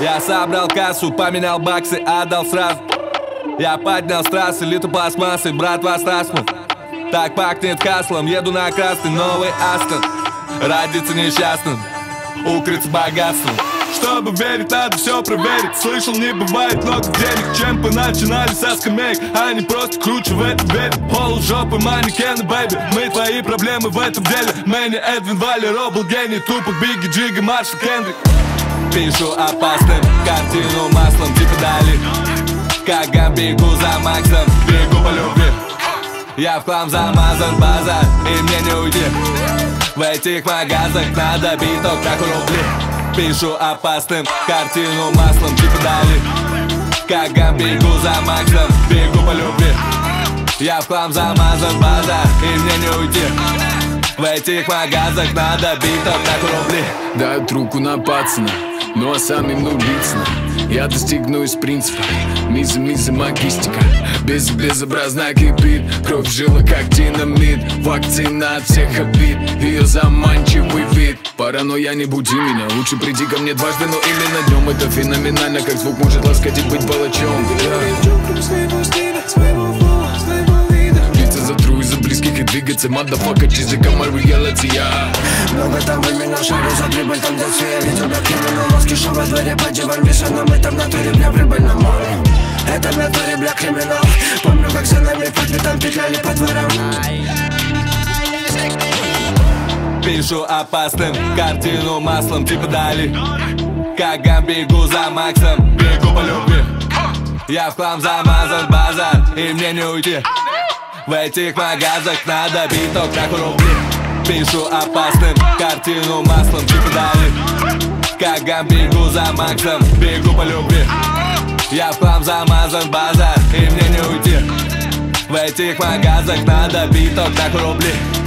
Я собрал кассу, поменял баксы, отдал сразу. Я поднял с трассы, литу пластмассы, братва страстно. Так пахнет хаслом, еду на красный новый Астон. Родиться несчастным, укрыться богатством. Чтобы верить, надо все проверить. Слышал, не бывает много денег. Чемпы начинали со скамеек, они просто круче в это верят. Полужопы, манекены, бэйби, мы твои проблемы в этом деле. Мэнни, Эдвин, Валли, Робл, гений, Тупак, Бигги, Джига, Маршал, Кендрик. Пишу опасным, картину маслом типа Дали. Как бегу за Максом, бегу по любви. Я в хлам замазан базар, и мне не уйти. В этих магазах надо биток, как рубли. Пишу опасным, картину маслом типа Дали. Как бегу за Максом, бегу по любви. Я в хлам замазан базар, и мне не уйти. В этих магазах надо биток, как рубли. Дают руку на пацана, ну а самим убийцам я достигну из принципа. Миза, магистика, безобразно кипит. Кровь жила как динамит, вакцина от всех обид. Ее заманчивый вид. Паранойя, не буди меня, лучше приди ко мне дважды, но именно днем. Это феноменально, как звук может ласкать и быть палачом. Лица затру из-за близких и двигаться. Motherfucker, чизика, my reality, я. Много там времени, шарю за прибыль, там где все. Видел, как криминал, воскишу во дворе. Подеваем веса, но мы там в натуре, бля, прибыль на море. Это в натуре, бля, криминал. Помню, как за нами по пятам петляли по дворам. Пишу опасным, картину маслом типа Дали. Как бегу за Максом, бегу по любви. Я в хлам замазан базар, и мне не уйти. В этих магазах надо биток, как рубли. Пишу опасным, картину маслом типа Дали. Как бегу за Максом, бегу по любви. Я в хлам замазан базар, и мне не уйти. В этих магазах надо биток, как рубли.